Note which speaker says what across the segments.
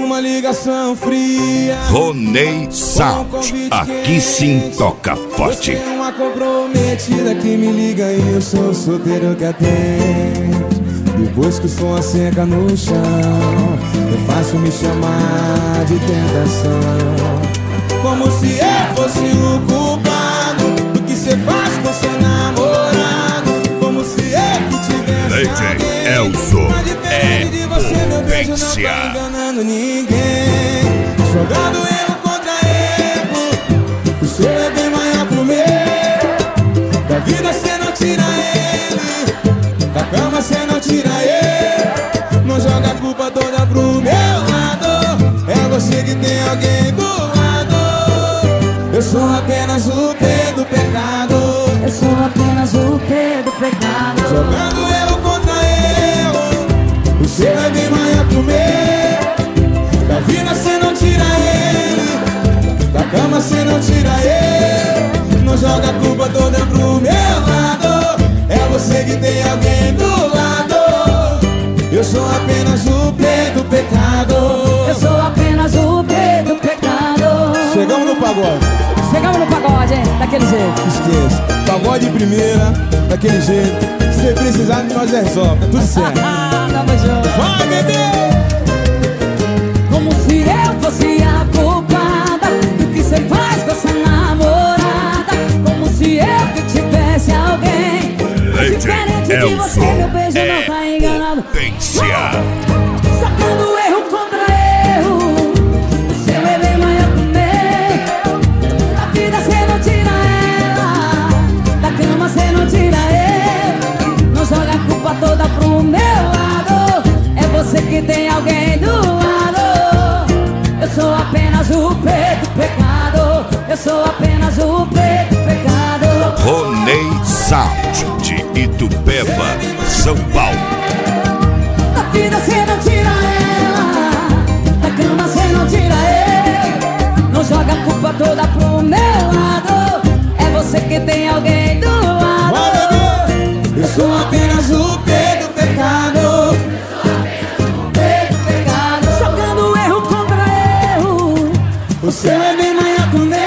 Speaker 1: uma ligação fria.
Speaker 2: Ronei Sound, aqui sim toca forte.
Speaker 1: Você é uma comprometida que me liga e eu sou solteiro que atende. Depois que o som asseca no chão, é fácil me chamar de tentação. Como se eu fosse o culpado do que cê faz com seu namorado. Como se eu que tivesse
Speaker 2: DJ Elzo
Speaker 1: mas diferente de você, meu beijo não tá enganando ninguém. Jogando erro contra erro, o seu é bem maior pro meu. Da vida cê não tira ele, da cama cê não tira ele. Não joga a culpa toda pro meu lado, é você que tem alguém do lado. Eu sou apenas o P do pecado.
Speaker 3: Eu sou apenas o P do pecado.
Speaker 1: Jogando erro contra erro, o seu é bem maior que o meu. Da vida cê não tira ele, da cama cê não tira ele. Não joga a culpa toda pro meu lado, é você que tem alguém do lado. Eu sou apenas o P do pecado.
Speaker 3: Eu sou apenas o P do pecado.
Speaker 1: Chegamos no pagode.
Speaker 3: Chegamos no pagode, hein? Daquele jeito.
Speaker 1: Esqueça, pagode de primeira, daquele jeito. Se precisar, nós resolve, tá tudo certo.
Speaker 3: Tamo junto.
Speaker 1: Vai, bebê!
Speaker 3: Como se eu fosse a culpada do que cê faz com essa namorada. Como se eu que tivesse alguém diferente de você, meu beijo não tá enganado. Sacando erro contra erro, o seu é bem maior que o meu. Da vida cê não tira ela, da cama cê não tira ele. Não joga a culpa toda pro meu lado, é você que tem alguém do lado. Eu sou apenas o P do pecado. Eu sou apenas o P do pecado.
Speaker 2: Ronei Sound, de Itupeva, São Paulo.
Speaker 3: Da vida cê não tira ela, da cama cê não tira ele. Não joga a culpa toda pro meu lado, é você que tem alguém do lado.
Speaker 1: Vai, bebê! Eu sou apenas o P do pecado.
Speaker 3: P do pecado. Jogando erro contra erro,
Speaker 1: O seu é bem maior que o meu.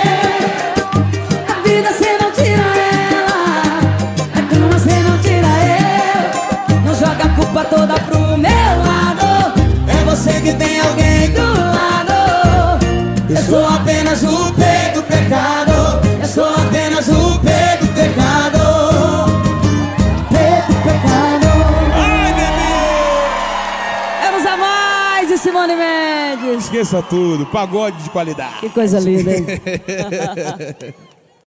Speaker 3: da vida cê não tira ela, da cama cê não tira ele. Não joga a culpa toda pro meu lado,
Speaker 1: É você que tem alguém do
Speaker 3: lado.
Speaker 1: Eu sou apenas o P do pecado. Eu sou apenas o P do pecado.
Speaker 3: P do pecado.
Speaker 1: Ai, bebê!
Speaker 3: Vamos a mais de Simone Mendes.
Speaker 1: Esqueça tudo, pagode de qualidade.
Speaker 3: Que coisa linda, hein?